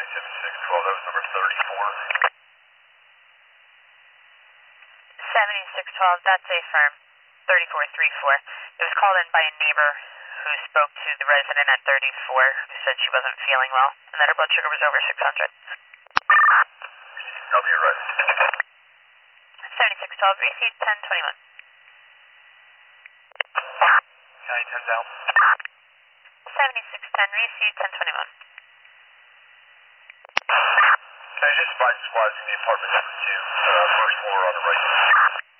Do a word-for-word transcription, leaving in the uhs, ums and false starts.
County seventy-six twelve, that was number thirty-four. seventy-six twelve, that's a firm. thirty-four thirty-four. It was called in by a neighbor who spoke to the resident at thirty-four who said she wasn't feeling well and that her blood sugar was over six hundred. I'll be right. seventy-six twelve, received ten twenty-one. County ten down. seventy-six ten, received ten twenty-one. County just advised squads in the apartment number two, uh, first floor on the right.